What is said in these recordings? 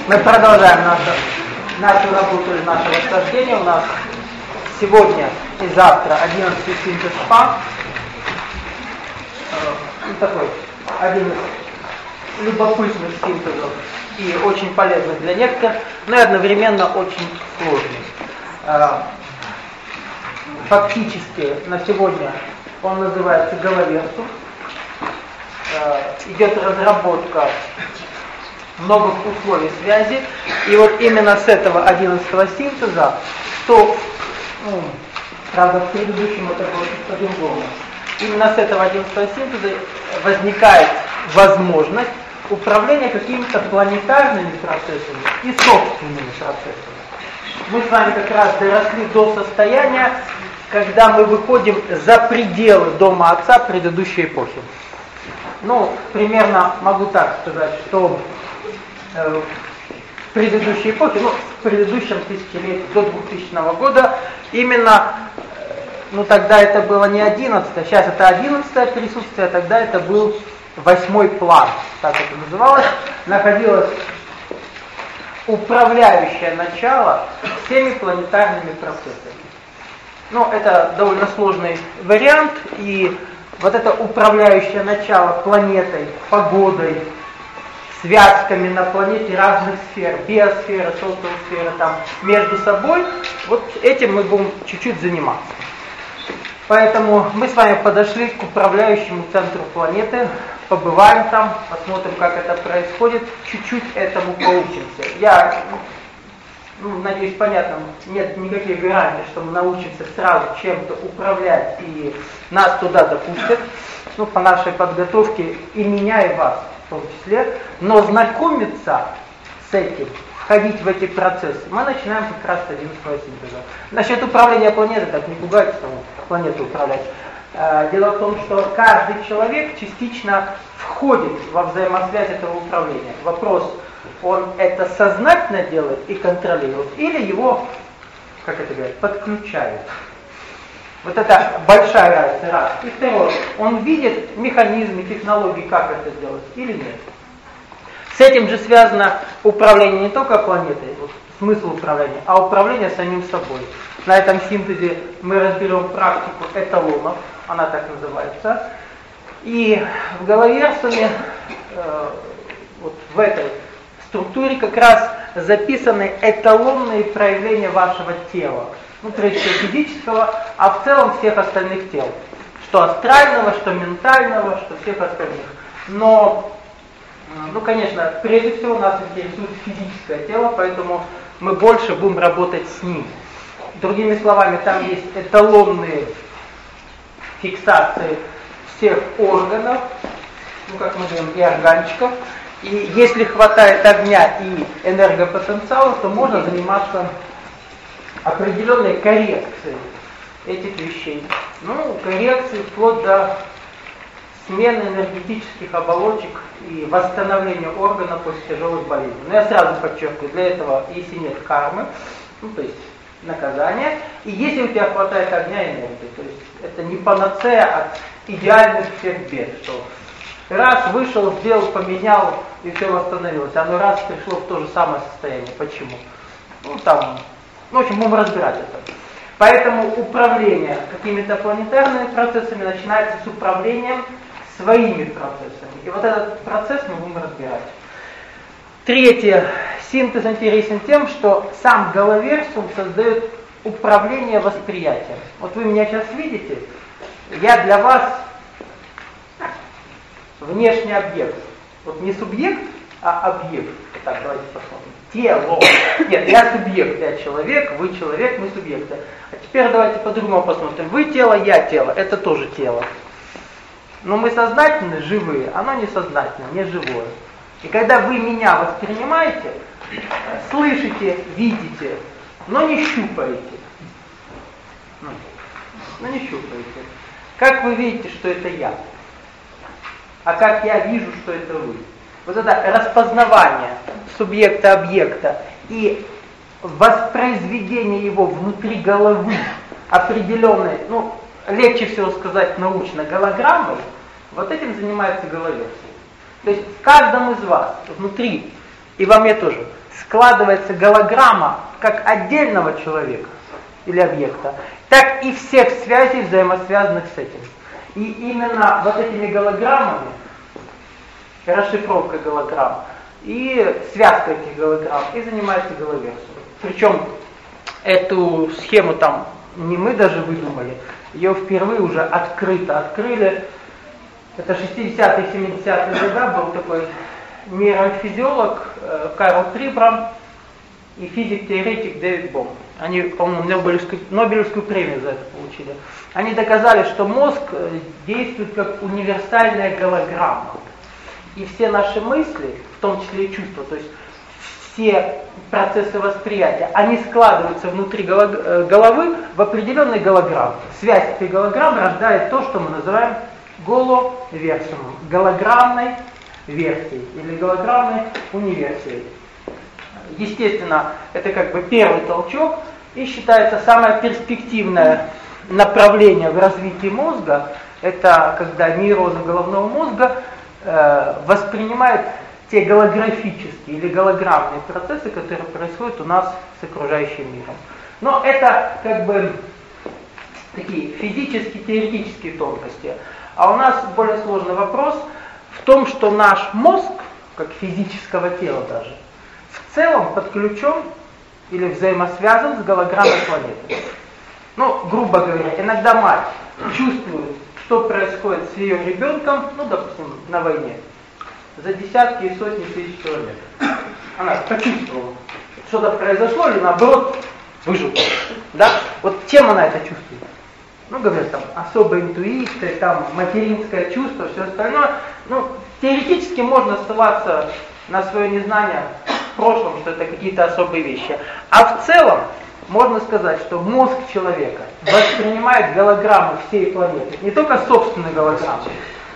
Мы продолжаем нашу работу и наше восхождение. У нас сегодня и завтра 11-й синтез ФА. Такой один из любопытных синтезов и очень полезных для некоторых, но и одновременно очень сложный. Фактически на сегодня он называется головерсум. Идет разработка многих условий связи, и вот именно с этого 11-го синтеза, правда в предыдущем это было по-другому, именно с этого 11-го синтеза возникает возможность управления какими-то планетарными процессами и собственными процессами. Мы с вами как раз доросли до состояния, когда мы выходим за пределы дома Отца предыдущей эпохи. Примерно могу так сказать, что в предыдущей эпохе, в предыдущем тысячелетии, до 2000 года, именно, тогда это было не 11-е, сейчас это 11-е присутствие, тогда это был 8-й план, так это называлось, находилось управляющее начало всеми планетарными процессами. Это довольно сложный вариант, и вот это управляющее начало планетой, погодой, связками на планете разных сфер, биосфера, социосфера, между собой, вот этим мы будем чуть-чуть заниматься. Поэтому мы с вами подошли к управляющему центру планеты, побываем там, посмотрим, как это происходит, чуть-чуть этому поучимся. Я, надеюсь, понятно, нет никаких гарантий, что мы научимся сразу чем-то управлять и нас туда допустят, по нашей подготовке и меня, и вас в том числе, но знакомиться с этим, входить в эти процессы, мы начинаем как раз с 11-го синтеза. Насчет управления планетой, так не пугайтесь, планету управлять. Дело в том, что каждый человек частично входит во взаимосвязь этого управления. Вопрос, он это сознательно делает и контролирует, или его, подключают. Вот это большая разница, раз. И второе, он видит механизмы, технологии, как это делать, или нет. С этим же связано управление не только планетой, смысл управления, а управление самим собой. На этом синтезе мы разберем практику эталонов, она так называется. И в головерсуме, в этой структуре как раз записаны эталонные проявления вашего тела. Прежде всего физического, а в целом всех остальных тел. Что астрального, что ментального, что всех остальных. Но, конечно, прежде всего нас интересует физическое тело, поэтому мы больше будем работать с ним. Другими словами, там есть эталонные фиксации всех органов, как мы говорим, и органчиков. И если хватает огня и энергопотенциала, то можно заниматься определенной коррекцией этих вещей. Коррекции вплоть до смены энергетических оболочек и восстановления органа после тяжелых болезней. Но я сразу подчеркиваю, для этого, если нет кармы, то есть наказания, и если у тебя хватает огня и энергии, то есть это не панацея от идеальных всех бед, что раз вышел, сделал, поменял и все восстановилось, оно раз пришло в то же самое состояние. Почему? В общем, будем разбирать это. Поэтому управление какими-то планетарными процессами начинается с управлением своими процессами. И вот этот процесс мы будем разбирать. Третье. Синтез интересен тем, что сам головерсум создает управление восприятием. Вот вы меня сейчас видите, я для вас внешний объект. Не субъект, а объект. Так, давайте посмотрим. Тело. Нет, я субъект, я человек, вы человек, мы субъекты. А теперь давайте по-другому посмотрим. Вы тело, я тело. Это тоже тело. Но мы сознательны, живые, оно не сознательно, не живое. И когда вы меня воспринимаете, слышите, видите, но не щупаете. Не щупаете. Как вы видите, что это я? А как я вижу, что это вы? Вот это распознавание субъекта-объекта и воспроизведение его внутри головы определенной, легче всего сказать научно, голограммой, вот этим занимается головерсум. То есть в каждом из вас, внутри, и во мне тоже, складывается голограмма как отдельного человека или объекта, так и всех связей, взаимосвязанных с этим. И именно вот этими голограммами, расшифровкой голограмм и связкой этих голограмм и занимается Головерсум. Причем эту схему там не мы даже выдумали, ее впервые уже открыто открыли. Это 60-е, 70-е годы был такой нейрофизиолог Карл Трибрам и физик-теоретик Дэвид Бом. Они, по-моему, Нобелевскую премию за это получили. Они доказали, что мозг действует как универсальная голограмма. И все наши мысли, в том числе и чувства, то есть все процессы восприятия, они складываются внутри головы в определенной голограмме. Связь этой голограммы рождает то, что мы называем головерсумом, голограммной версией или голограммной универсией. Естественно, это как бы первый толчок и считается самое перспективное направление в развитии мозга. Это когда нейроны головного мозга воспринимают те голографические или голограммные процессы, которые происходят у нас с окружающим миром. Но это как бы такие физические, теоретические тонкости. А у нас более сложный вопрос в том, что наш мозг, как физического тела даже, в целом подключен или взаимосвязан с голограммой планеты. Ну, грубо говоря, иногда мать чувствует, что происходит с ее ребенком, ну, допустим, на войне, за десятки и сотни тысяч километров. Она почувствовала, что-то произошло или наоборот выжила. Да? Вот чем она это чувствует? Ну, говорят, там, особая интуиция, там, материнское чувство, все остальное. Ну, теоретически можно ссылаться на свое незнание в прошлом, что это какие-то особые вещи. А в целом, можно сказать, что мозг человека воспринимает голограмму всей планеты, не только собственную голограмму,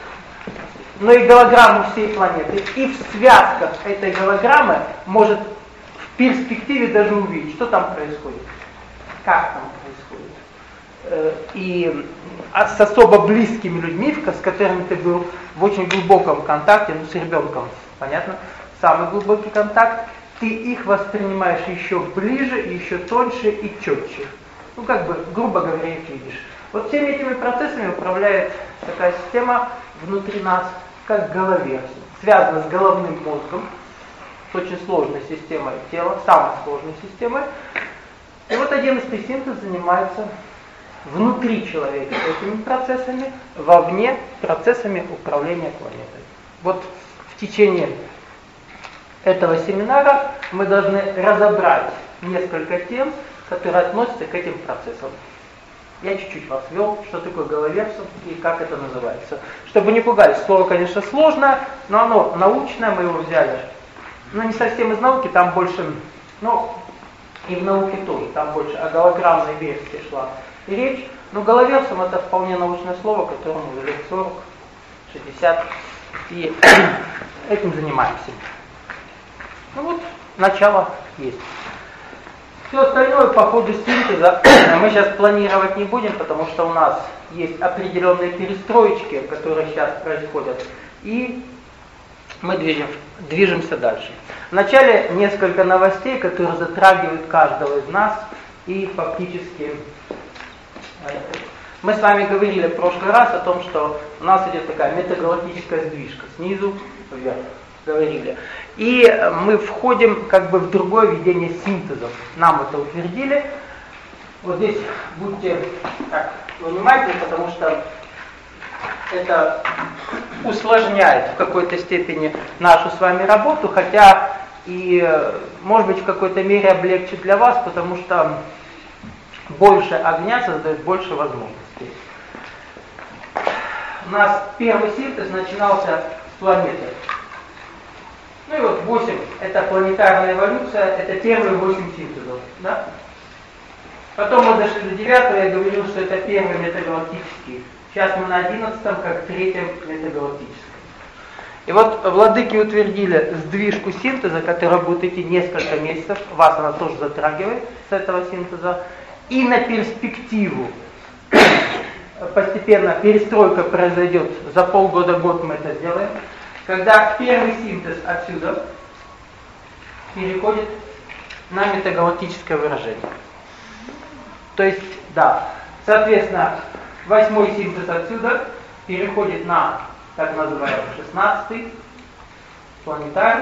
но и голограмму всей планеты. И в связках этой голограммы может в перспективе даже увидеть, что там происходит, как там происходит. И с особо близкими людьми, с которыми ты был в очень глубоком контакте, ну, с ребенком, понятно, самый глубокий контакт, ты их воспринимаешь еще ближе, еще тоньше и четче. Ну, как бы, грубо говоря, их видишь. Вот всеми этими процессами управляет такая система внутри нас, как головерсум. Связана с головным мозгом, с очень сложной системой тела, самой сложной системой. И вот 11-й синтез занимается внутри человека этими процессами, вовне процессами управления планетой. Вот в течение этого семинара мы должны разобрать несколько тем, которые относятся к этим процессам. Я чуть-чуть вас ввел, что такое головерсум и как это называется. Чтобы не пугались, слово, конечно, сложное, но оно научное, мы его взяли. Но не совсем из науки, там больше, ну, и в науке тоже, там больше о голограммной версии шла и речь. Но головерсум это вполне научное слово, которому уже лет 40, 60, и этим занимаемся. Ну вот, начало есть. Все остальное по ходу синтеза мы сейчас планировать не будем, потому что у нас есть определенные перестроечки, которые сейчас происходят, и мы движемся дальше. Вначале несколько новостей, которые затрагивают каждого из нас, и фактически мы с вами говорили в прошлый раз о том, что у нас идет такая метагалактическая сдвижка снизу вверх. Говорили. И мы входим как бы в другое видение синтезов. Нам это утвердили. Вот здесь будьте так внимательны, потому что это усложняет в какой-то степени нашу с вами работу, хотя и, может быть, в какой-то мере облегчит для вас, потому что больше огня создает больше возможностей. У нас первый синтез начинался с планеты. Ну и вот 8, это планетарная эволюция, это первые 8 синтезов. Да? Потом мы дошли до 9, я говорил, что это первый метагалактический. Сейчас мы на 11, как третьем метагалактическом. И вот владыки утвердили сдвижку синтеза, которая будет идти несколько месяцев, вас она тоже затрагивает с этого синтеза, и на перспективу постепенно перестройка произойдет, за полгода-год мы это сделаем. Когда первый синтез отсюда переходит на метагалактическое выражение. То есть, да, соответственно, 8-й синтез отсюда переходит на, так называемый, 16-й планетарный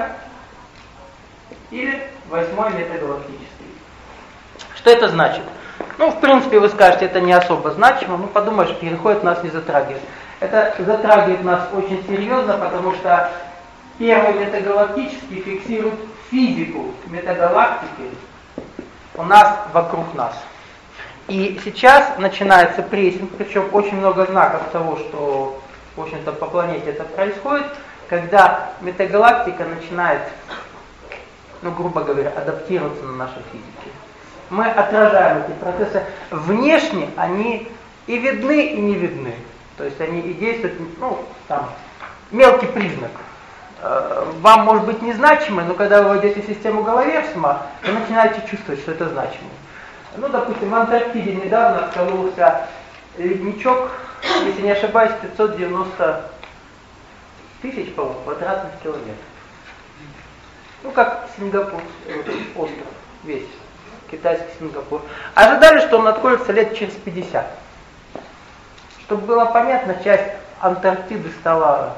или 8-й метагалактический. Что это значит? Ну, в принципе, вы скажете, это не особо значимо, ну, подумаешь, переход нас не затрагивает. Это затрагивает нас очень серьезно, потому что первый метагалактический фиксирует физику метагалактики у нас, вокруг нас. И сейчас начинается прессинг, причем очень много знаков того, что, в общем-то, по планете это происходит, когда метагалактика начинает, ну, грубо говоря, адаптироваться на нашей физике. Мы отражаем эти процессы. Внешне они и видны, и не видны. То есть они и действуют, ну, там, мелкий признак. Вам может быть незначимый, но когда вы войдете в систему Галаверсима, вы начинаете чувствовать, что это значимо. Ну, допустим, в Антарктиде недавно откололся ледничок, если не ошибаюсь, 590 тысяч, по-моему, квадратных километров. Ну, как Сингапур, остров весь, китайский Сингапур. Ожидали, что он отколется лет через 50. Чтобы было понятно, часть Антарктиды стала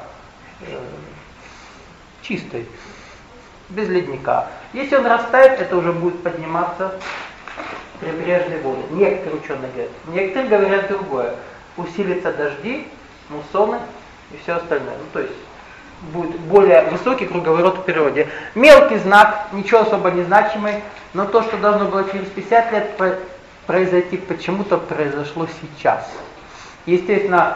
чистой, без ледника. Если он растает, это уже будет подниматься прибрежные воды. Некоторые ученые говорят. Некоторые говорят другое. Усилятся дожди, муссоны и все остальное. Ну, то есть будет более высокий круговорот в природе. Мелкий знак, ничего особо не значимый, но то, что должно было через 50 лет произойти, почему-то произошло сейчас. Естественно,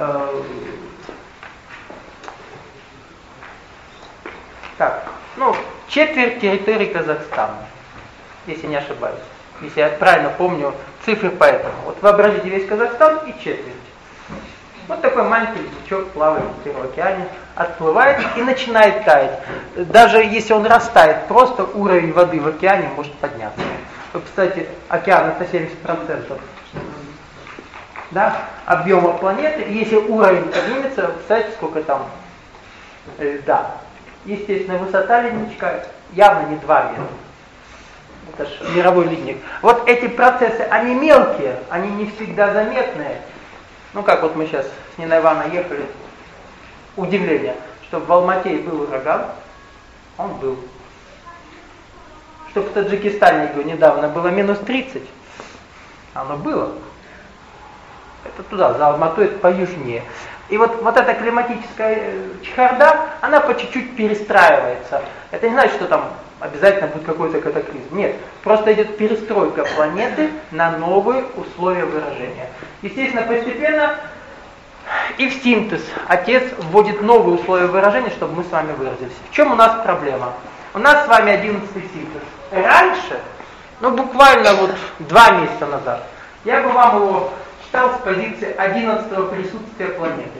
четверть территории Казахстана, если не ошибаюсь. Если я правильно помню цифры по этому. Вот вообразите весь Казахстан и четверть. Вот такой маленький ледничок плавает в Тихом океане, отплывает и начинает таять. Даже если он растает, просто уровень воды в океане может подняться. Вы, кстати, океан это 70%. Да, объема планеты. И если уровень поднимется, представьте, сколько там льда. Естественно, высота ледничка явно не 2 метра. Это же мировой ледник. Вот эти процессы, они мелкие, они не всегда заметные. Ну как вот мы сейчас с Ниной Ивановной ехали, удивление, что в Алмате был ураган, он был. Что в Таджикистане, говорю, недавно было минус 30, оно было. Это туда, за Алматой, это поюжнее. И вот эта климатическая чехарда, она по чуть-чуть перестраивается. Это не значит, что там обязательно будет какой-то катаклизм. Нет, просто идет перестройка планеты на новые условия выражения. Естественно, постепенно и в синтез Отец вводит новые условия выражения, чтобы мы с вами выразились. В чем у нас проблема? У нас с вами 11-й синтез. Раньше, буквально 2 месяца назад, я бы вам его читал с позиции 11-го присутствия планеты.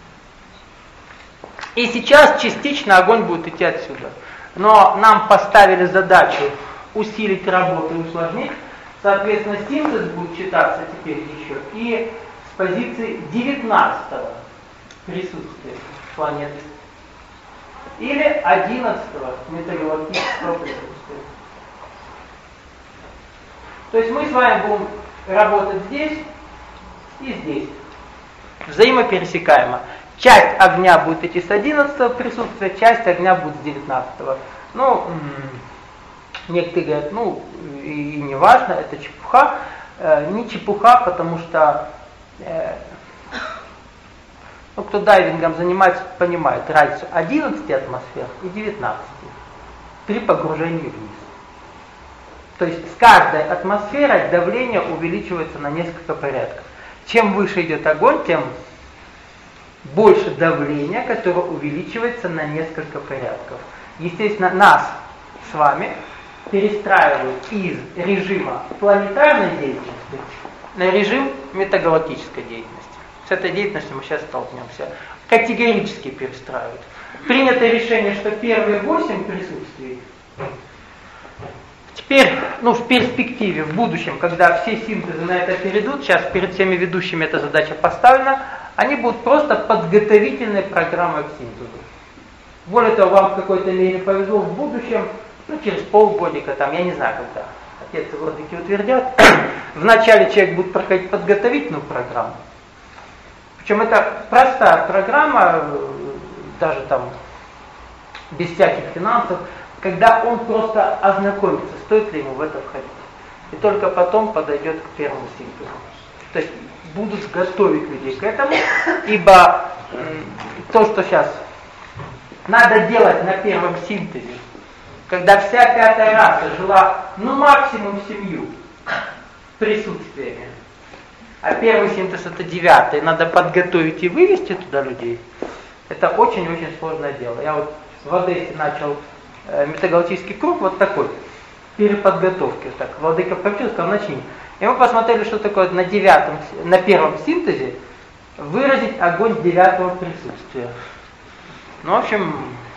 И сейчас частично огонь будет идти отсюда. Но нам поставили задачу усилить работу и усложнить. Соответственно, синтез будет читаться теперь еще и с позиции 19-го присутствия планеты. Или 11-го метагалактического присутствия. То есть мы с вами будем работать здесь и здесь. Взаимопересекаемо. Часть огня будет идти с 11-го присутствия, часть огня будет с 19-го. Некоторые говорят, и не важно, это чепуха. Не чепуха, потому что кто дайвингом занимается, понимает разницу 11 атмосфер и 19 при погружении вниз. То есть с каждой атмосферой давление увеличивается на несколько порядков. Чем выше идет огонь, тем больше давления, которое увеличивается на несколько порядков. Естественно, нас с вами перестраивают из режима планетарной деятельности на режим метагалактической деятельности. С этой деятельностью мы сейчас столкнемся. Категорически перестраивают. Принято решение, что первые 8 присутствий теперь, в перспективе, в будущем, когда все синтезы на это перейдут, сейчас перед всеми ведущими эта задача поставлена, они будут просто подготовительной программой к синтезу. Более того, вам в какой-то мере повезло, в будущем через полгодика, там, я не знаю, когда отец и владыки утвердят, вначале человек будет проходить подготовительную программу. Причем это простая программа, даже там без всяких финансов, когда он просто ознакомится, стоит ли ему в это входить. И только потом подойдет к первому синтезу. То есть будут готовить людей к этому, ибо то, что сейчас надо делать на первом синтезе, когда вся пятая раса жила, максимум семью присутствиями, а первый синтез это 9, надо подготовить и вывести туда людей, это очень-очень сложное дело. Я вот в Одессе начал метагалактический круг вот такой, переподготовки. Так, владыка повчил, сказал, начни. И мы посмотрели, что такое на первом синтезе выразить огонь 9-го присутствия. В общем,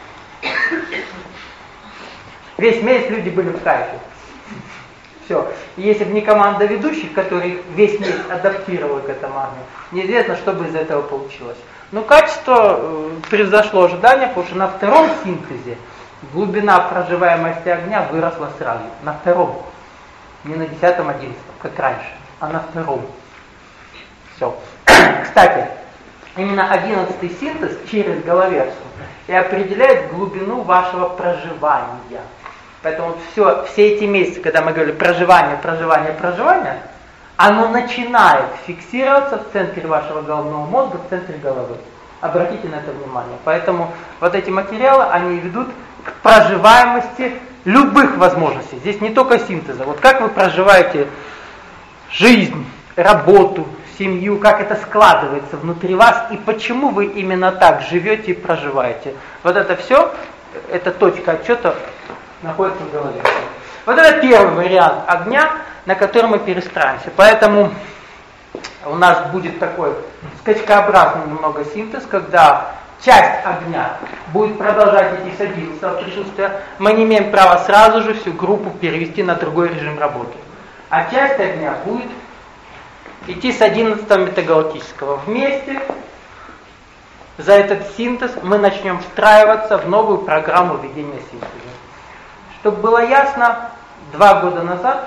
весь месяц люди были в кайфе. Все. И если бы не команда ведущих, которые весь месяц адаптировали к этому огню, неизвестно, что бы из этого получилось. Но качество превзошло ожидания, потому что на втором синтезе глубина проживаемости огня выросла сразу. На втором. Не на 10-м, 11-м, как раньше, а на втором. Все. Кстати, именно 11-й синтез через Головерсу и определяет глубину вашего проживания. Поэтому все эти месяцы, когда мы говорили проживание, оно начинает фиксироваться в центре вашего головного мозга, в центре головы. Обратите на это внимание. Поэтому вот эти материалы, они ведут к проживаемости любых возможностей. Здесь не только синтеза. Вот как вы проживаете жизнь, работу, семью, как это складывается внутри вас и почему вы именно так живете и проживаете. Вот это все, эта точка отчета находится в голове. Вот это первый вариант огня, на который мы перестраиваемся. Поэтому у нас будет такой скачкообразный немного синтез, когда часть огня будет продолжать идти с 11-го присутствия. Мы не имеем права сразу же всю группу перевести на другой режим работы. А часть огня будет идти с 11-го метагалактического. Вместе за этот синтез мы начнем встраиваться в новую программу ведения синтеза. Чтобы было ясно, 2 года назад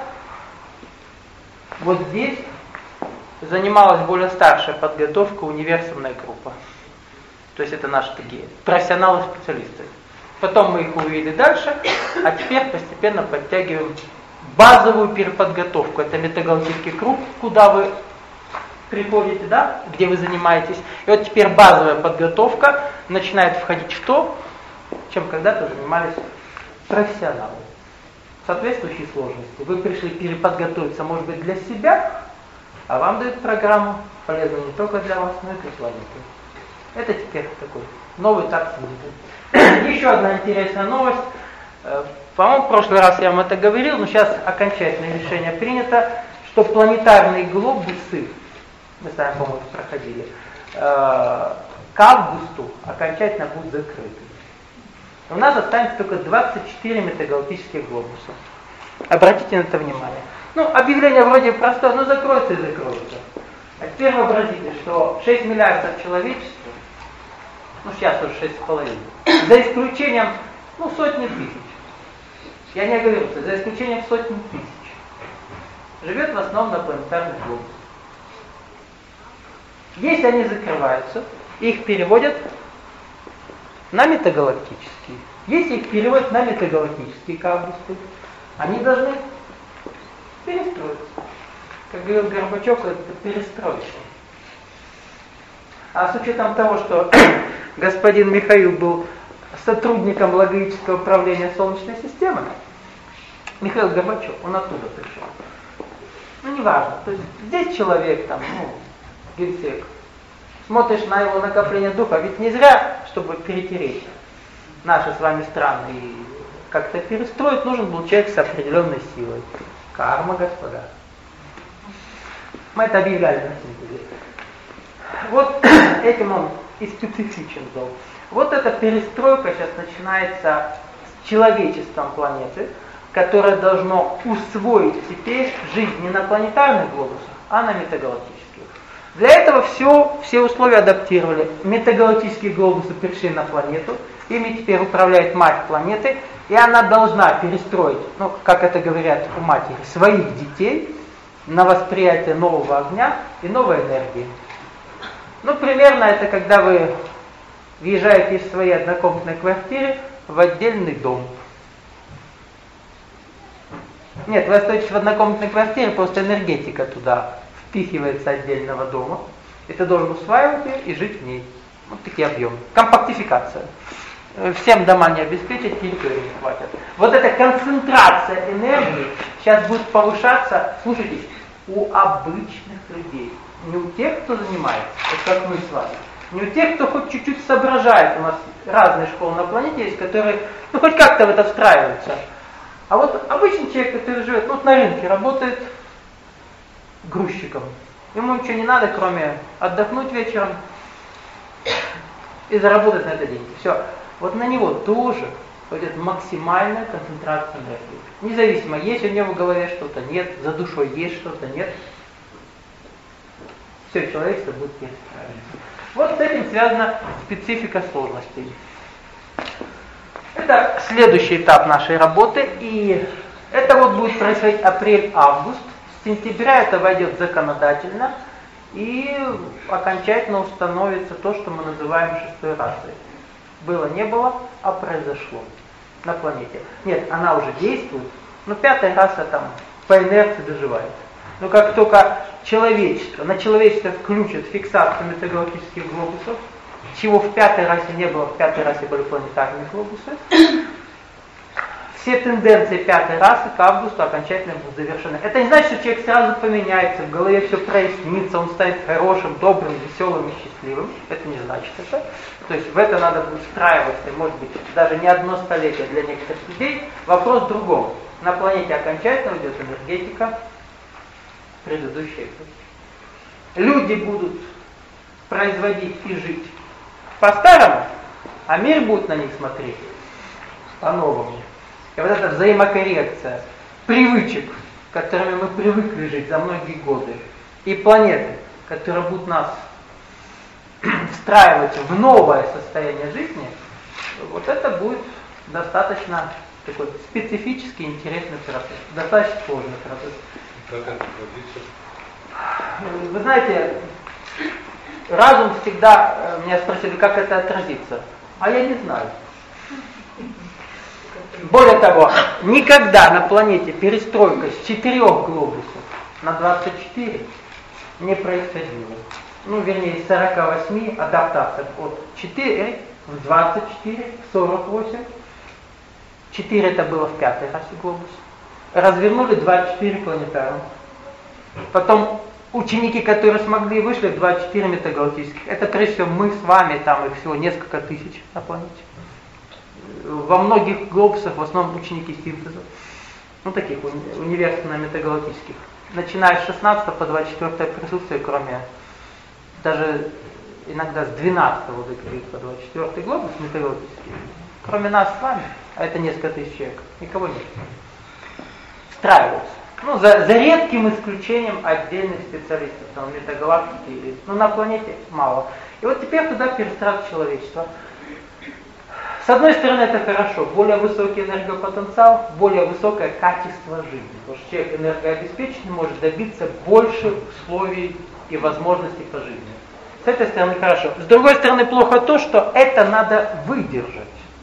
вот здесь занималась более старшая подготовка, универсумная группа. То есть это наши такие профессионалы-специалисты. Потом мы их увели дальше, а теперь постепенно подтягиваем базовую переподготовку. Это метагалактический круг, куда вы приходите, да, где вы занимаетесь. И вот теперь базовая подготовка начинает входить в то, чем когда-то занимались профессионалы. Соответствующие сложности. Вы пришли переподготовиться, может быть, для себя, а вам дают программу, полезную не только для вас, но и для планеты. Это теперь такой новый этап синтеза. Еще одна интересная новость. По-моему, в прошлый раз я вам это говорил, но сейчас окончательное решение принято, что планетарные глобусы, мы с вами, по-моему, проходили, к августу окончательно будут закрыты. У нас останется только 24 метагалактических глобуса. Обратите на это внимание. Объявление вроде простое, но закроется и закроется. А теперь вообразите, что 6 миллиардов человечества, сейчас уже 6,5, за исключением, сотни тысяч, я не оговорился, за исключением сотни тысяч, живет в основном на планетарных глобусах. Если они закрываются, их переводят на метагалактические. Если их переводят на метагалактические к августу, они должны перестроиться. Как говорил Горбачев, это перестройка. А с учетом того, что господин Михаил был сотрудником логического управления Солнечной системы, Михаил Горбачев, он оттуда пришел. Неважно. То есть здесь человек, генсек, смотришь на его накопление духа, ведь не зря, чтобы перетереть наши с вами страны и как-то перестроить, нужен был человек с определенной силой. Карма, господа. Мы это объявляли на синтезе. Вот этим он и специфичен был. Вот эта перестройка сейчас начинается с человечеством планеты, которое должно усвоить теперь жизнь не на планетарных глобусах, а на метагалактических. Для этого все условия адаптировали. Метагалактические глобусы пришли на планету, ими теперь управляет мать планеты, И она должна перестроить, ну, как это говорят у матери, своих детей на восприятие нового огня и новой энергии. Ну, примерно это когда вы въезжаете из своей однокомнатной квартиры в отдельный дом. Нет, вы остаетесь в однокомнатной квартире, просто энергетика туда впихивается отдельного дома. И ты должен усваивать ее и жить в ней. Вот такие объемы. Компактификация. Всем дома не обеспечить, территории не хватит. Вот эта концентрация энергии сейчас будет повышаться, слушайте, у обычных людей. Не у тех, кто занимается, вот как мы с вами. Не у тех, кто хоть чуть-чуть соображает. У нас разные школы на планете есть, которые, ну, хоть как-то в это встраиваются. А вот обычный человек, который живет, ну, вот на рынке работает грузчиком. Ему ничего не надо, кроме отдохнуть вечером и заработать на это деньги. Все. Вот на него тоже пойдет максимальная концентрация энергии. Независимо, есть у него в голове что-то, нет, за душой есть что-то, нет. Все, человечество будет перестраиваться. Вот с этим связана специфика сложностей. Это следующий этап нашей работы, и это вот будет происходить апрель-август. С сентября это войдет законодательно, и окончательно установится то, что мы называем шестой расой. Было, не было, а произошло на планете. Нет, она уже действует, но пятая раса там по инерции доживает. Но как только на человечество включат фиксацию метеогалактических глобусов, чего в пятой расе не было, в пятой расе были планетарные глобусы, все тенденции пятой расы к августу окончательно будут завершены. Это не значит, что человек сразу поменяется, в голове все прояснится, он станет хорошим, добрым, веселым и счастливым. Это не значит это. То есть в это надо будет встраиваться, может быть, даже не одно столетие для некоторых людей. Вопрос в другом. На планете окончательно уйдет энергетика предыдущей эпохи. Люди будут производить и жить по-старому, а мир будет на них смотреть по-новому. И вот эта взаимокоррекция привычек, которыми мы привыкли жить за многие годы, и планеты, которые будут нас встраивать в новое состояние жизни, вот это будет достаточно такой специфический, интересный процесс, достаточно сложный процесс. Как это отразится? Вы знаете, разум всегда, меня спросили, как это отразится, а я не знаю. Более того, никогда на планете перестройка с 4 глобусов на 24 не происходила. Ну, вернее, из 48 адаптаций от 4 в 24, в 48. 4 это было в пятой расе глобус. Развернули 24 планетарных. Потом ученики, которые смогли, вышли в 24 метагалактических. Это прежде всего мы с вами, там их всего несколько тысяч на планете. Во многих глобусах в основном ученики синтеза. Ну, таких университетно-метагалактических. Начиная с 16 по 24 присутствие, кроме даже иногда с 12 до 24 глобус метагалактический. Кроме нас с вами, а это несколько тысяч человек, никого нет. Встраиваются. Ну, за редким исключением отдельных специалистов, там, метагалактики, ну, на планете мало. И вот теперь туда перестраивается человечество. С одной стороны, это хорошо, более высокий энергопотенциал, более высокое качество жизни. Потому что человек энергообеспеченный может добиться больше условий и возможностей по жизни. С этой стороны хорошо. С другой стороны, плохо то, что это надо выдержать.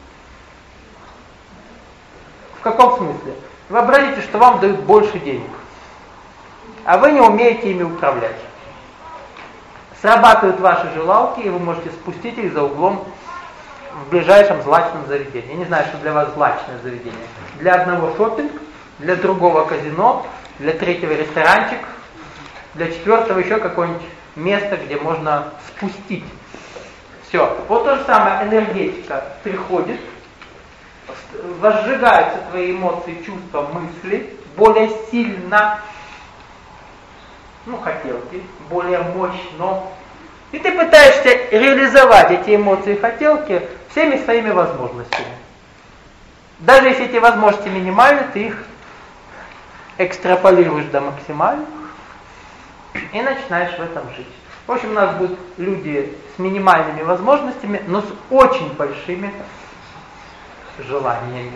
В каком смысле? Вообразите, что вам дают больше денег, а вы не умеете ими управлять. Срабатывают ваши желалки, и вы можете спустить их за углом в ближайшем злачном заведении. Я не знаю, что для вас злачное заведение. Для одного шопинг, для другого казино, для третьего ресторанчик, для четвертого еще какое-нибудь место, где можно спустить. Все. Вот то же самое, энергетика приходит, возжигаются твои эмоции, чувства, мысли более сильно, ну, хотелки, более мощно. И ты пытаешься реализовать эти эмоции и хотелки всеми своими возможностями. Даже если эти возможности минимальны, ты их экстраполируешь до максимальных и начинаешь в этом жить. В общем, у нас будут люди с минимальными возможностями, но с очень большими желаниями.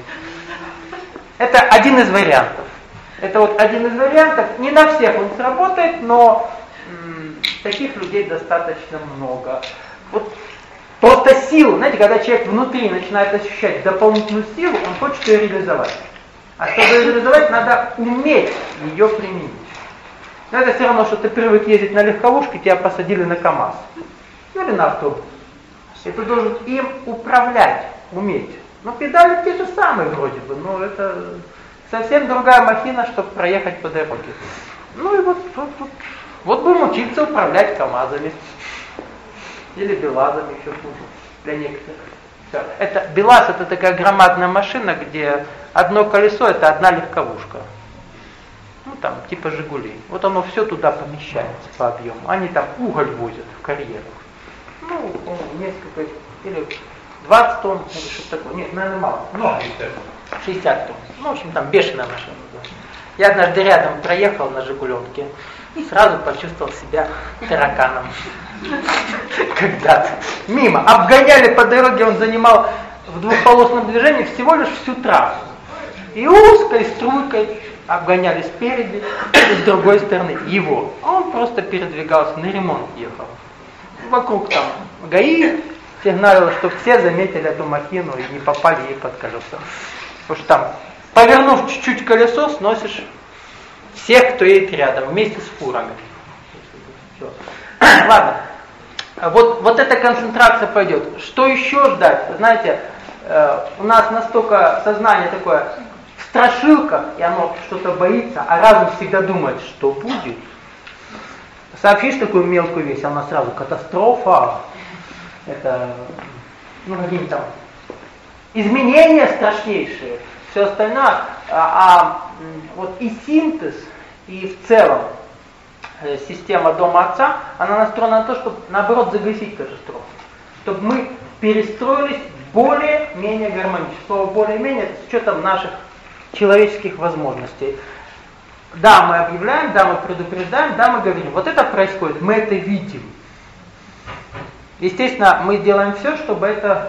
Это один из вариантов. Это вот один из вариантов. Не на всех он сработает, но таких людей достаточно много. Вот просто силу, знаете, когда человек внутри начинает ощущать дополнительную силу, он хочет ее реализовать. А чтобы ее реализовать, надо уметь ее применить. Но это все равно, что ты привык ездить на легковушке, тебя посадили на КАМАЗ. Или на автобус. И ты должен им управлять, уметь. Но педали те же самые вроде бы, но это совсем другая махина, чтобы проехать по дороге. Ну и вот будем учиться управлять КАМАЗами. Или БелАЗами, еще хуже, для некоторых. Все. Это, БелАЗ это такая громадная машина, где одно колесо это одна легковушка. Ну там, типа Жигулей. Вот оно все туда помещается по объему. Они там уголь возят в карьерах. Ну, несколько, или 20 тонн, или что-то такое. Нет, наверное, мало. Много. 60 тонн. Ну, в общем, там бешеная машина. Я однажды рядом проехал на Жигуленке и сразу почувствовал себя тараканом. Когда-то. Мимо. Обгоняли по дороге, он занимал в двухполосном движении всего лишь всю трассу. И узкой струйкой обгоняли спереди и с другой стороны его. А он просто передвигался, на ремонт ехал. Вокруг там ГАИ сигналило, что все заметили эту махину и не попали ей под колеса. Потому что там, повернув чуть-чуть колесо, сносишь всех, кто едет рядом, вместе с фурами. Все. Ладно. Вот эта концентрация пойдет. Что еще ждать? Знаете, у нас настолько сознание такое в страшилках, и оно что-то боится, а разум всегда думает, что будет. Сообщишь такую мелкую вещь, она сразу катастрофа. Это, какие-нибудь там изменения страшнейшие. Все остальное. Вот и синтез, и в целом система Дома Отца, она настроена на то, чтобы наоборот загасить катастрофу. Чтобы мы перестроились более-менее гармонично. Слово более-менее с учетом наших человеческих возможностей. Да, мы объявляем, да, мы предупреждаем, да, мы говорим. Вот это происходит, мы это видим. Естественно, мы делаем все, чтобы это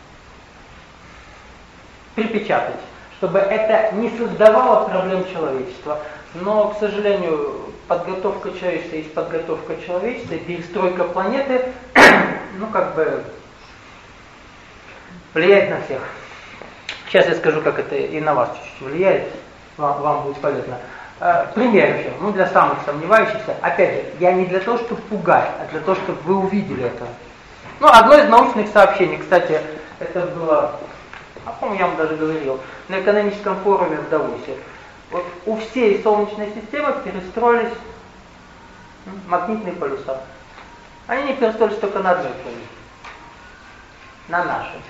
припечатать, чтобы это не создавало проблем человечества. Но, к сожалению, подготовка человечества есть подготовка человечества, перестройка планеты, влияет на всех. Сейчас я скажу, как это и на вас чуть-чуть влияет, вам будет полезно. Пример еще, для самых сомневающихся. Опять же, я не для того, чтобы пугать, а для того, чтобы вы увидели это. Одно из научных сообщений, кстати, это было, по-моему, я вам даже говорил, на экономическом форуме в Давосе. Вот у всей Солнечной системы перестроились магнитные полюса. Они не перестроились только на одной планете. На нашей.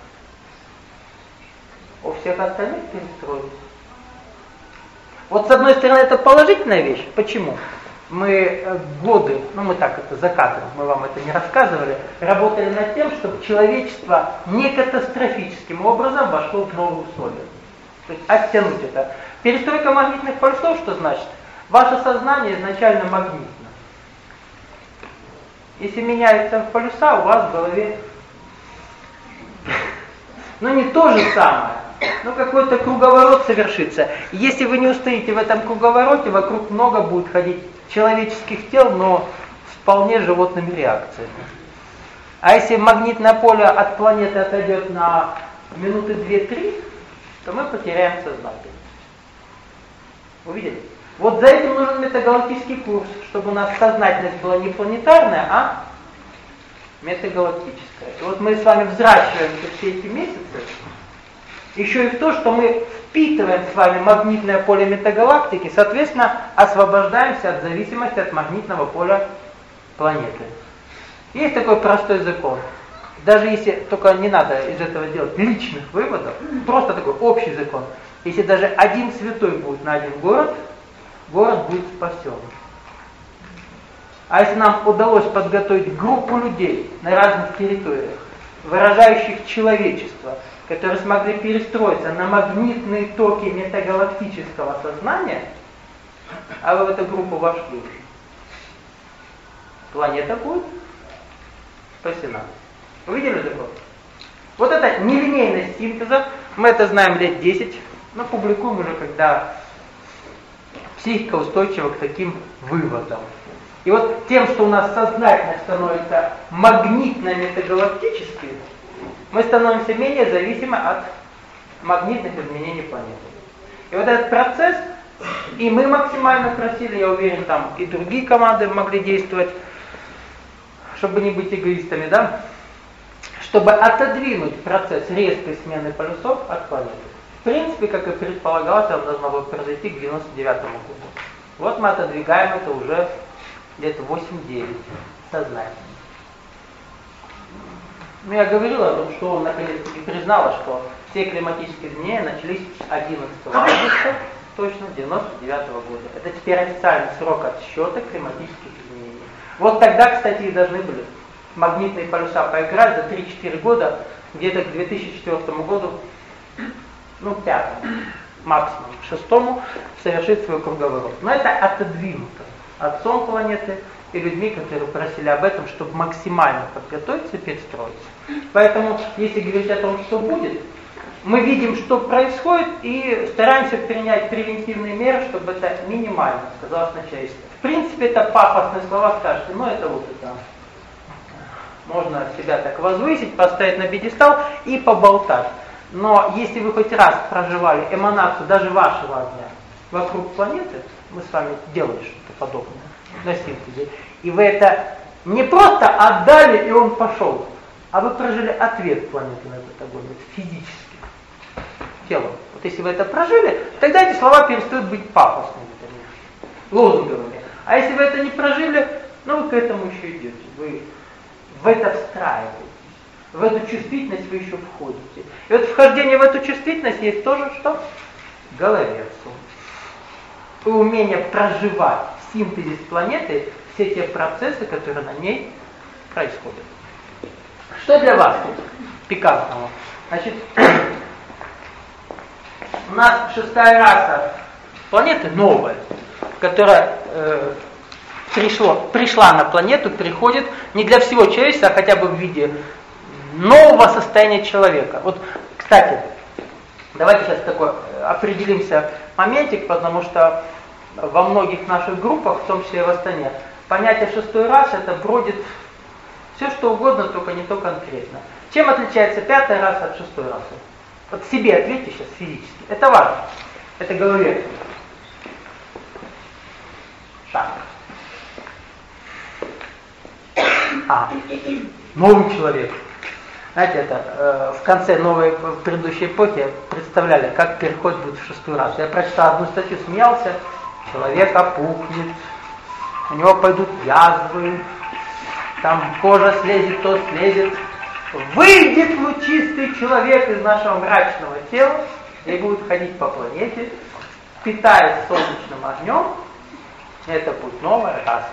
У всех остальных перестроились. Вот с одной стороны это положительная вещь. Почему? Мы годы, мы так это за кадром, мы вам это не рассказывали, работали над тем, чтобы человечество не катастрофическим образом вошло в новые условия. То есть оттянуть это. Перестройка магнитных полюсов, что значит? Ваше сознание изначально магнитно. Если меняются полюса, у вас в голове не то же самое, но какой-то круговорот совершится. Если вы не устоите в этом круговороте, вокруг много будет ходить человеческих тел, но с вполне животными реакциями. А если магнитное поле от планеты отойдет на минуты 2-3, то мы потеряем сознание. Увидели? Вот за этим нужен метагалактический курс, чтобы у нас сознательность была не планетарная, а метагалактическая. И вот мы с вами взращиваемся все эти месяцы, еще и в то, что мы впитываем с вами магнитное поле метагалактики, соответственно, освобождаемся от зависимости от магнитного поля планеты. Есть такой простой закон. Даже если, только не надо из этого делать личных выводов, просто такой общий закон. Если даже один святой будет на один город, город будет спасен. А если нам удалось подготовить группу людей на разных территориях, выражающих человечество, которые смогли перестроиться на магнитные токи метагалактического сознания, а вы в эту группу вошли уже, планета будет спасена. Увидели закон? Вот эта нелинейность синтеза, Мы это знаем лет 10, но публикуем уже, когда психика устойчива к таким выводам. И вот тем, что у нас сознательность становится магнитно-метагалактической, мы становимся менее зависимы от магнитных изменений планеты. И вот этот процесс, и мы максимально просили, я уверен, там и другие команды могли действовать, чтобы не быть эгоистами, да, чтобы отодвинуть процесс резкой смены полюсов от планеты. В принципе, как и предполагалось, это должно было произойти к 99 году. Вот мы отодвигаем это уже где-то 8-9 сознательно. Ну, я говорил о том, что он наконец-таки признал, что все климатические изменения начались 11 августа, точно, 99 года. Это теперь официальный срок отсчета климатических изменений. Вот тогда, кстати, и должны были магнитные полюса поиграть за 3-4 года, где-то к 2004 году, ну, 5-му, максимум, 6-му, совершить свой круговой рост. Но это отодвинуто отцом планеты и людьми, которые просили об этом, чтобы максимально подготовиться и перестроиться. Поэтому, если говорить о том, что будет, мы видим, что происходит, и стараемся принять превентивные меры, чтобы это минимально сказалось на человечестве. В принципе, это пафосные слова, скажете, но это вот это. Можно себя так возвысить, поставить на пьедестал и поболтать. Но если вы хоть раз проживали эманацию даже вашего огня вокруг планеты, мы с вами делали что-то подобное на синтезе, и вы это не просто отдали, и он пошел, а вы прожили ответ планеты на этот огонь, это физически, телом. Вот если вы это прожили, тогда эти слова перестают быть пафосными, лозунговыми. А если вы это не прожили, ну вы к этому еще идете, вы в это встраиваетесь. В эту чувствительность вы еще входите. И вот вхождение в эту чувствительность есть тоже что? Головецу. И умение проживать в синтезе с планетой все те процессы, которые на ней происходят. Что для вас тут пикантного? Значит, у нас 6-я раса планеты новая, которая пришла на планету, приходит не для всего человечества, а хотя бы в виде нового состояния человека. Вот, кстати, давайте сейчас такой определимся моментик, потому что во многих наших группах, в том числе и в Астане, понятие 6-й расы это бродит все что угодно, только не то конкретно. Чем отличается 5-я раса от 6-й расы? Вот себе ответьте сейчас физически. Это важно. Это голове. Шаг. Новый человек. Знаете, это в конце новой, в предыдущей эпохи представляли, как переход будет в 6-ю расу. Я прочитал одну статью, смеялся, человек опухнет, у него пойдут язвы, там кожа слезет, то слезет. Выйдет лучистый человек из нашего мрачного тела и будет ходить по планете, питаясь солнечным огнем. Это будет новая раса.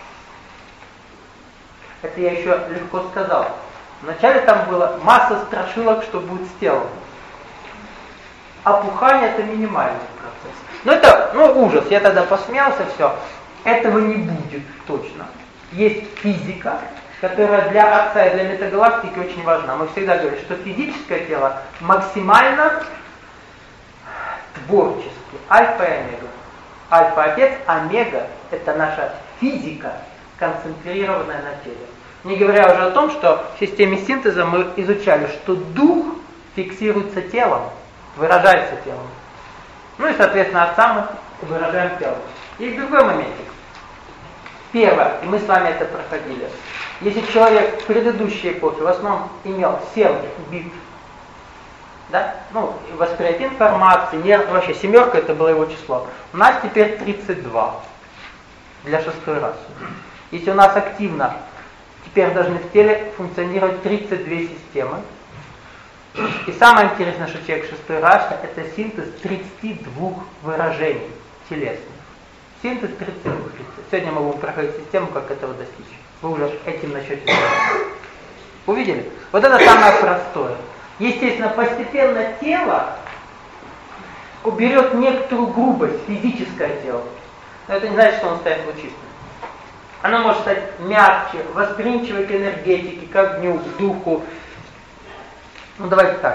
Это я еще легко сказал. Вначале там было масса страшилок, что будет с телом. Опухание это минимальный процесс. Но это, ужас. Я тогда посмеялся, все. Этого не будет точно. Есть физика, которая для Отца и для метагалактики очень важна. Мы всегда говорим, что физическое тело максимально творчески. Альфа и омега. Альфа отец, омега это наша физика, концентрированная на теле. Не говоря уже о том, что в системе синтеза мы изучали, что дух фиксируется телом, выражается телом. Ну и, соответственно, отца мы выражаем телом. Есть другой моментик. Первое, и мы с вами это проходили. Если человек в предыдущей эпохе в основном имел 7 бит, да, восприятие информации, вообще 7 это было его число. У нас теперь 32 для 6-й расы. Если у нас активно теперь должны в теле функционировать 32 системы. И самое интересное, что человек 6-й расы это синтез 32 выражений телесных. Синтез 32. Сегодня мы будем проходить систему, как этого достичь. Вы уже этим начнете. Увидели? Вот это самое простое. Естественно, постепенно тело уберет некоторую грубость, физическое тело. Но это не значит, что оно станет лучистым. Оно может стать мягче, восприимчивой к энергетике, к огню, к духу. Давайте так.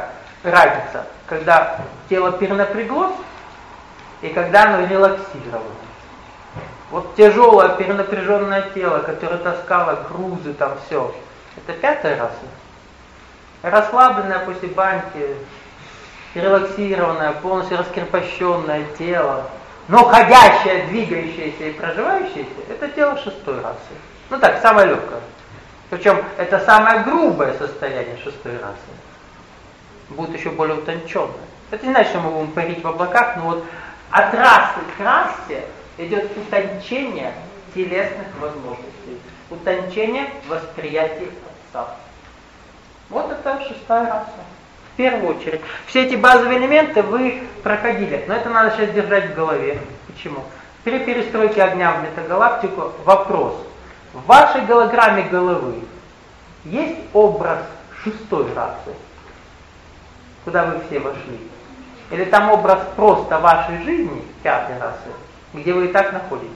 разница, когда тело перенапряглось и когда оно релаксировано. Вот тяжелое перенапряженное тело, которое таскало грузы, там все, это 5-я раса. Расслабленное после баньки, релаксированное, полностью раскрепощенное тело, но ходящее, двигающееся и проживающееся, это тело 6-й расы. Ну так, самое легкое. Причем это самое грубое состояние 6-й расы. Будет еще более утонченное. Это не значит, что мы будем парить в облаках, но вот от расы к расе идет утончение телесных возможностей, утончение восприятия отца. Вот это 6-я раса. В первую очередь. Все эти базовые элементы вы проходили, но это надо сейчас держать в голове. Почему? При перестройке огня в метагалактику вопрос. В вашей голограмме головы есть образ 6-й расы, куда вы все вошли? Или там образ просто вашей жизни, 5-й расы, где вы и так находитесь?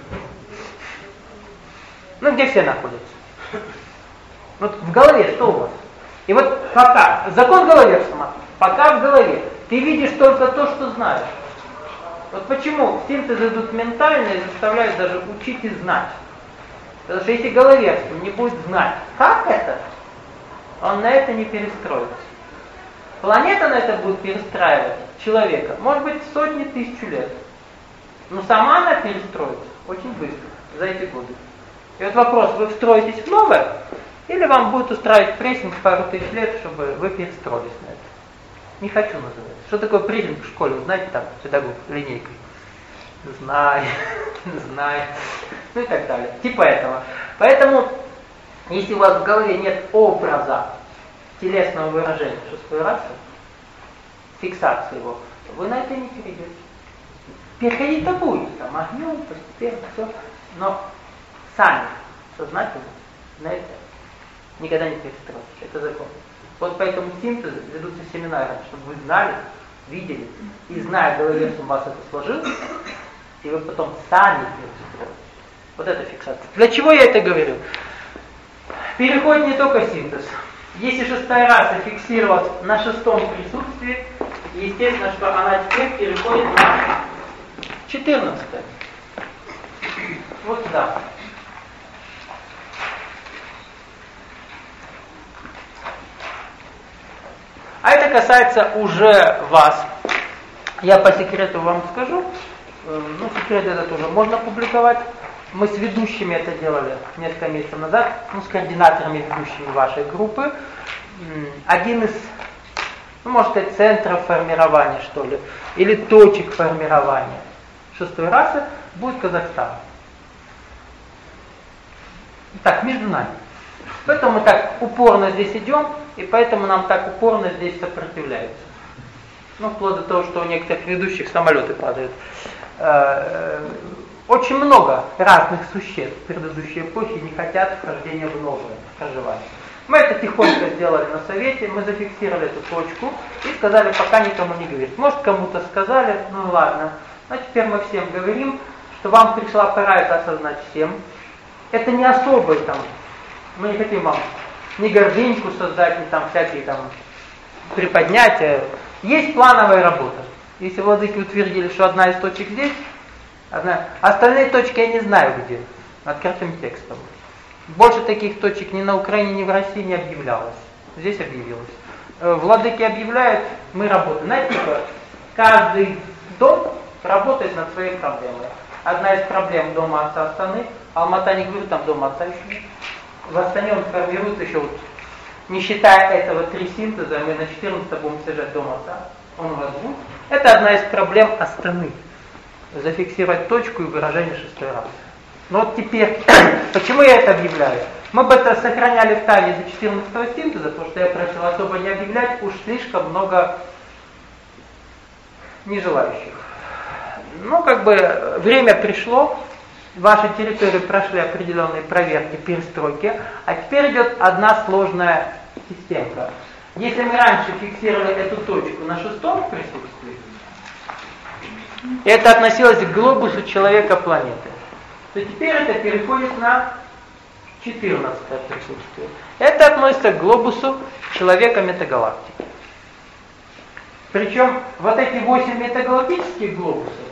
Ну, где все находятся? Вот в голове что у вас? И вот пока, закон головерсума, пока в голове ты видишь только то, что знаешь. Вот почему синтезы идут ментальные и заставляют даже учить и знать. Потому что если головерсум не будет знать, как это, он на это не перестроится. Планета на это будет перестраивать человека, может быть, сотни тысяч лет. Но сама она перестроится очень быстро, за эти годы. И вот вопрос, вы встроитесь в новое, или вам будет устраивать прессинг пару тысяч лет, чтобы вы перестроились на это. Не хочу называть. Что такое прессинг в школе? Вы знаете, там, педагог, линейкой. Знаю, знаю. Ну и так далее. Типа этого. Поэтому, если у вас в голове нет образа телесного выражения 6-й расы, фиксации его, вы на это не перейдете. Переходить-то будет, там, огнем, постепенно, все. Но сами, сознательно, на это никогда не перестроитесь. Это закон. Вот поэтому синтезы ведутся семинары, чтобы вы знали, видели, и зная головерсум, у вас это сложилось, и вы потом сами перестроитесь. Вот это фиксация. Для чего я это говорю? Переходит не только синтез. Если 6-я раса фиксировалась на 6-м присутствии, естественно, что она теперь переходит на 14-е. Вот сюда. А это касается уже вас. Я по секрету вам скажу. Ну, секрет этот тоже можно публиковать. Мы с ведущими это делали несколько месяцев назад, ну, с координаторами ведущими вашей группы. Один из, ну, может сказать, центров формирования, что ли, или точек формирования 6-й расы будет Казахстан. Так, между нами. Поэтому мы так упорно здесь идем, и поэтому нам так упорно здесь сопротивляются. Ну, вплоть до того, что у некоторых ведущих самолеты падают. Очень много разных существ в предыдущей эпохе не хотят вхождения в новое проживание. Мы это тихонько сделали на совете, мы зафиксировали эту точку и сказали, пока никому не говорить. Может, кому-то сказали, ну ладно. Но теперь мы всем говорим, что вам пришла пора это осознать всем. Это не особый там, мы не хотим вам ни гордыньку создать, ни там всякие там приподнятия. Есть плановая работа. Если владыки утвердили, что одна из точек здесь, остальные точки я не знаю где, открытым текстом. Больше таких точек ни на Украине, ни в России не объявлялось. Здесь объявилось. Владыки объявляют, мы работаем. Знаете, типа, каждый дом работает над своей проблемой. Одна из проблем дома отца Астаны, Алмата не говорю, там дома отца еще нет. В Астане он формируется еще, вот, не считая этого 3 синтеза, мы на 14 будем сажать дом отца, он у вас будет. Это одна из проблем Астаны. Зафиксировать точку и выражение 6-й расы. Но вот теперь, почему я это объявляю? Мы бы это сохраняли в тайне до 14-го синтеза, потому что я просил особо не объявлять, уж слишком много нежелающих. Ну, как бы, время пришло, ваши территории прошли определенные проверки, перестройки, а теперь идет одна сложная системка. Если мы раньше фиксировали эту точку на 6-м присутствии, это относилось к глобусу человека-планеты, то теперь это переходит на 14-е присутствие. Это относится к глобусу человека-метагалактики. Причем вот эти 8 метагалактических глобусов,